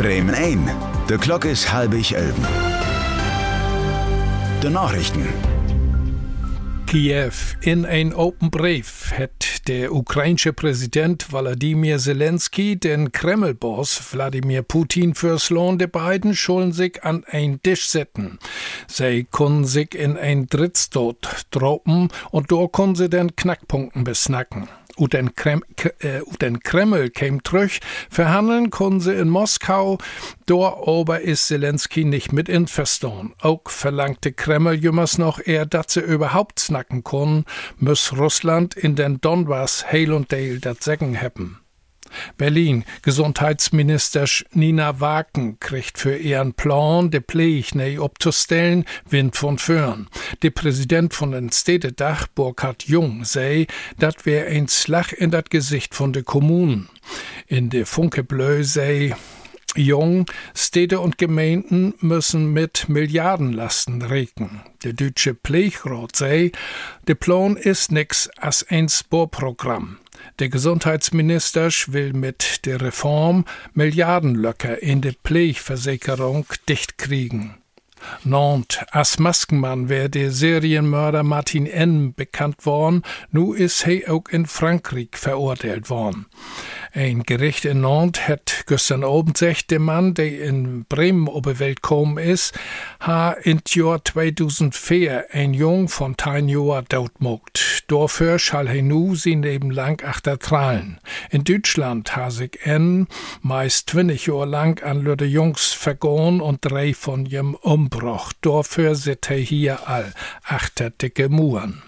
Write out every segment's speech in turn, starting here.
Bremen 1. De klok is 10:30. De Nachrichten. Kiew. In ein Open Brief hat der ukrainische Präsident Volodymyr Zelensky den Kreml-Boss Wladimir Putin fürslohn. Die beiden schulden sich an ein Tisch setzen. Sie können sich in ein Drittstod droppen und dort können sie den Knackpunkten besnacken. Und den Kreml käm zurück, verhandeln können sie in Moskau, dort aber ist Zelensky nicht mit einverstanden. Auch verlangte Kreml jümmers noch dass sie überhaupt snacken können, muss Russland in den Donbass heil und deil dat Säcken haben. Berlin. Gesundheitsminister Nina Waken kriegt für ihren Plan, de Pflege neu abzustellen, Wind von vorn. Der Präsident von den Städtedach, Burkhard Jung, sei, dat wär ein Schlag in dat Gesicht von de Kommunen. In de Funkebleu sei Jung, Städte und Gemeinden müssen mit Milliardenlasten rechnen. Der deutsche Pflegerat sei, der Plan ist nix als ein Sporprogramm. Der Gesundheitsminister will mit der Reform Milliardenlöcher in der Pflegeversicherung dicht kriegen. Nantes. Als Maskenmann wär der Serienmörder Martin N. bekannt worden, nu ist er auch in Frankreich verurteilt worden. Ein Gericht in Nantes hat gestern Abend gesagt, der Mann, der in Bremen auf die Welt gekommen ist, ha in Jahr 2004 ein Jung von 10 Jahren totmogt. Dafür schall er nu sein Leben lang achtertrahlen. In Deutschland ha sich N. meist 20 Jahre lang an Lüde Jungs vergoren und 3 von jem Umbruch. Dafür sit er hier all achter dicke Muren.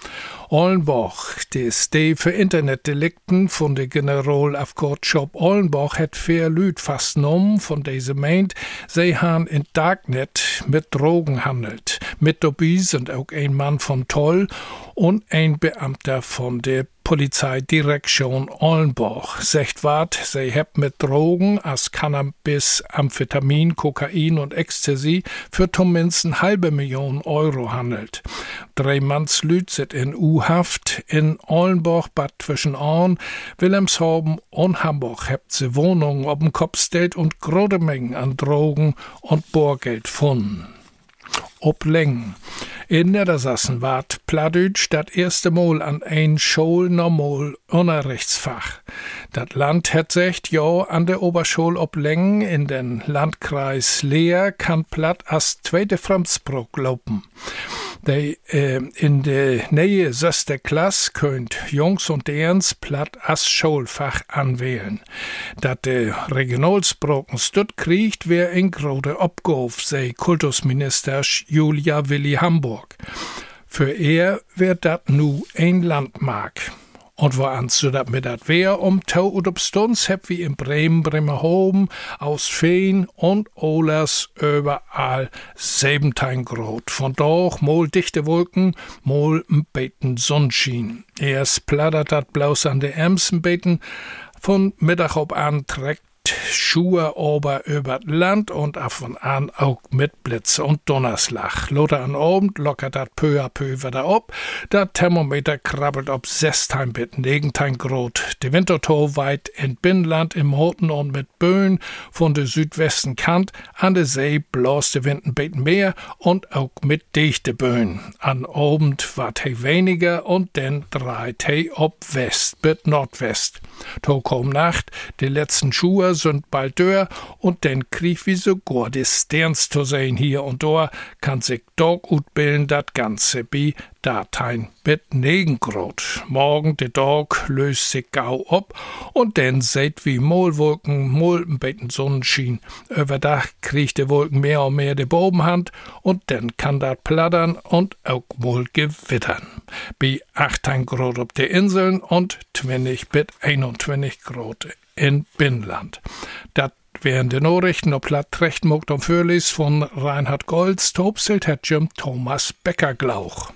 Ollenbach, der Stay für Internetdelikten von der Generalafkortshop Ollenbach hat 4 Lüd fastgenommen von dieser meint, sie han in Darknet mit Drogen handelt. Mit dabei sind auch ein Mann von Toll und ein Beamter von der Polizeidirektion Ollenbach. Sagt wart, sie hab mit Drogen als Cannabis, Amphetamin, Kokain und Ecstasy für zumindest 500.000 Euro handelt. 3 Mannslüd sind in U-Haft in Ollenbach, Bad Zwischenahn, Wilhelmshaven und Hamburg habt sie Wohnungen auf dem Kopf stellt und große Mengen an Drogen und Bohrgeld gefunden. Ob Längen. In Niedersachsen ward Plattdeutsch das erste Mal an ein Schul normal Unterrichtsfach. Das Land hat gesagt, ja, an der Oberschule ob Längen in den Landkreis Leer kann Platt als zweite Fremdsprache laufen. In der Nähe 6. Klasse könnt Jungs und Derns Platt als Schulfach anwählen. Dat de Regionalsprachen stüt kriegt, wär ein große Aufgabe, sei Kultusminister Julia Willi Hamburg. Für er wär dat nu ein Landmark. Und woan du dat mit dat wär Tau und ob Stunds heb wie in Bremerhoven, aus Feen und Ohlers überall 17 Grad. Von doch mal dichte Wolken, mal ein Beten Sonnenschein. Erst plattert dat bloß an der Emsenbeten, von Mittag ob an trägt Schuhe ober über Land und af und an auch mit Blitze und Donnerslag. Lothar an Abend lockert dat peu à peu wieder ab. Dat Thermometer krabbelt ob 16 bis 19 Grad. Die Winterthur weit in Binnenland im Roten und mit Böen von der Südwesten Kant. An der See bläst der Wind ein bisschen mehr und auch mit dichte Böen. An Abend wart he weniger und dann dreht he ob West bis Nordwest. Tag um Nacht, die letzten Schuhe sind bald dör und dann krieg wie sogar die Sterns zu sehen hier und da, kann sich Tag utbilden dat Ganze bi Dateien mit 9 Grad. Morgen der Tag löst sich gau ab und dann seht wie Mohlwolken, mal ein bisschen Sonnenschein. Über Dach kriegt die Wolken mehr und mehr die Bobenhand und dann kann dat plattern und auch wohl gewittern. Bei 18 Grad auf der Inseln und 20 bis 21 Grad in Binnenland. Dat wären die Nachrichten auf Plattrecht mogt und Fürlis von Reinhard Golds, Tobselt hat Jim Thomas Becker-Glauch.